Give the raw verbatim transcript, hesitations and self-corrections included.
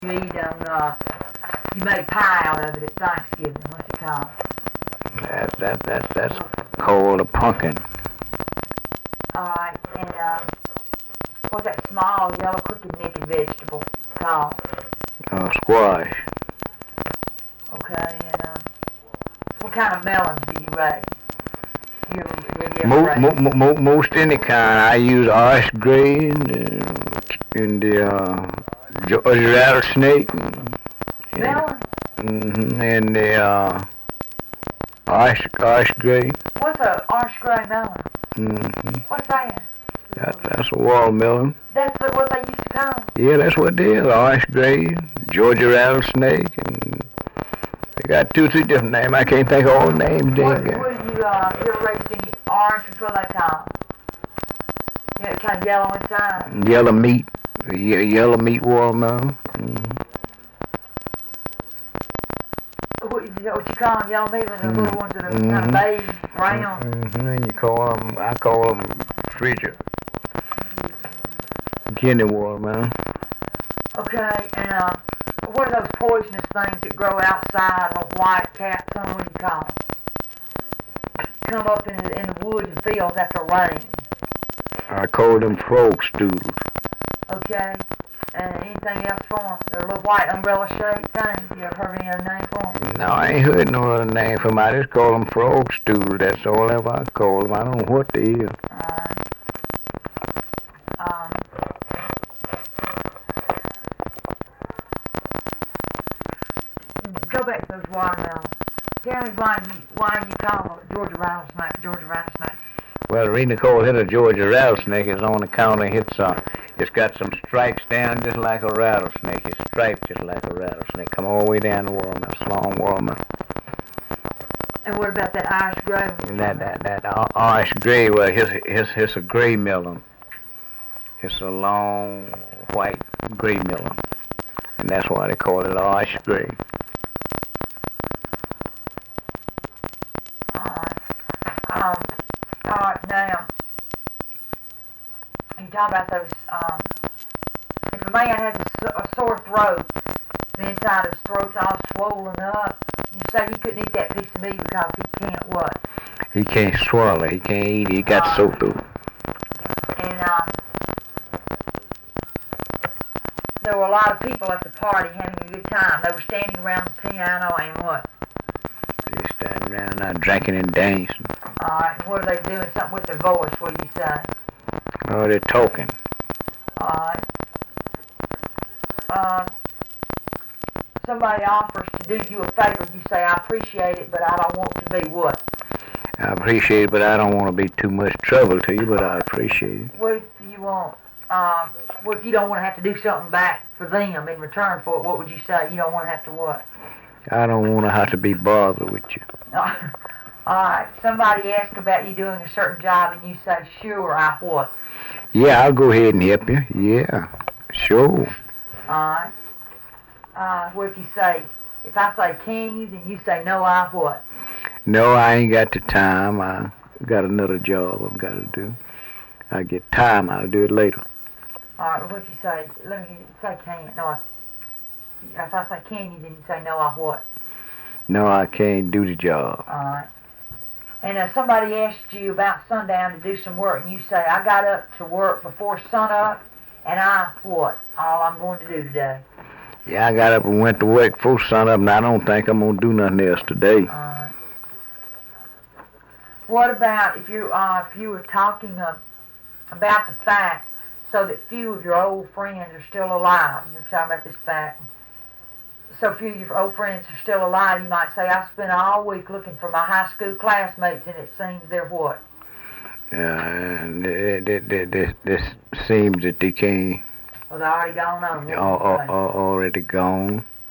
You eat on, uh, you make pie out of it at Thanksgiving. What's it called? That, that, that, that's called a pumpkin. Alright, and, uh, what's that small yellow crooked naked vegetable called? Uh, squash. Okay, and, uh, what kind of melons do you raise? You ever, you ever Mo, raise? mo, mo, mo, most any kind. I use Osh Gray and, uh, and the uh, Georgia rattlesnake. And, Melon? Mm-hmm, and the uh, Osh, Osh Gray. What's a Osh Gray melon? Mm-hmm. What's that? That, that's a watermelon. That's the, what they used to call them. Yeah, that's what they is. Osh Gray, Georgia rattlesnake, and they got two, three different names. I can't think of all the names they What, got. what do you, uh, you ever raised any orange? What's what they call them? Yeah, kind of yellow inside. Yellow meat. Ye- yellow meat watermelon. Mm-hmm. What, is that what you call them? Yellow meat? The Mm. little ones that are Mhm. kind of beige, brown. Mm-hmm. And you call them, I call them Frigga. Guinea watermelon. Okay, and, uh, what are those poisonous things that grow outside, little white caps on, what do you call them? Come up in the, in the woods and fields after rain. I call them frog stoodles. Okay, and anything else for them? They're little white umbrella-shaped things. You ever heard any other name for them? No, I ain't heard no other name for them. I just call them frog stoodles. That's all ever I call them. I don't know what they is. Alright. Um, go back to those watermelons. Tell me why you why you call it Georgia rattlesnake, Georgia rattlesnake. Well, the reason they call it a Georgia rattlesnake is on account of it's uh, it's got some stripes down just like a rattlesnake. It's striped just like a rattlesnake. Come all the way down the watermelon. It's long watermelon. And what about that Irish gray one? And that that that uh, Irish gray, well, it's it's it's a gray melon. It's a long white gray melon, and that's why they call it Irish gray. Alright. Um, alright, now, you talk about those, um, if a man has a, s- a sore throat, the inside of his throat's all swollen up, you say he couldn't eat that piece of meat because he can't what? He can't swallow. He can't eat. He got Uh, soaked through. And, um, there were a lot of people at the party having a good time. They were standing around the piano and what? They standing around now drinking and dancing. Alright, and what are they doing? Something with their voice, what do you say? Oh, they're talking. Alright. Um, somebody offers to do you a favor, you say, I appreciate it, but I don't want to be what? I appreciate it, but I don't want to be too much trouble to you, but I appreciate it. What if you want, um, what if you don't want to have to do something back for them in return for it? What would you say? You don't want to have to what? I don't want to have to be bothered with you. Alright, somebody asks about you doing a certain job and you say, sure, I what? Yeah, I'll go ahead and help you. Yeah, sure. Alright. Uh, what if you say, if I say, can you, then you say, no, I what? No, I ain't got the time. I got another job I've got to do. I get time, I'll do it later. Alright, what if you say, let me hear you say, can no, I, if I say, can you, then you say, no, I what? No, I can't do the job. Alright. And if somebody asked you about sundown to do some work, and you say, I got up to work before sunup, and I, what? All I'm going to do today. Yeah, I got up and went to work before sun up, and I don't think I'm going to do nothing else today. Alright. What about if you, uh, if you were talking uh, about the fact so that few of your old friends are still alive? You're talking about this fact. So few of your old friends are still alive, you might say, I spent all week looking for my high school classmates, and it seems they're what? Uh, and th- th- th- this, this seems that they can't, Well, they're already gone on. What al- do you al- say? al- already gone.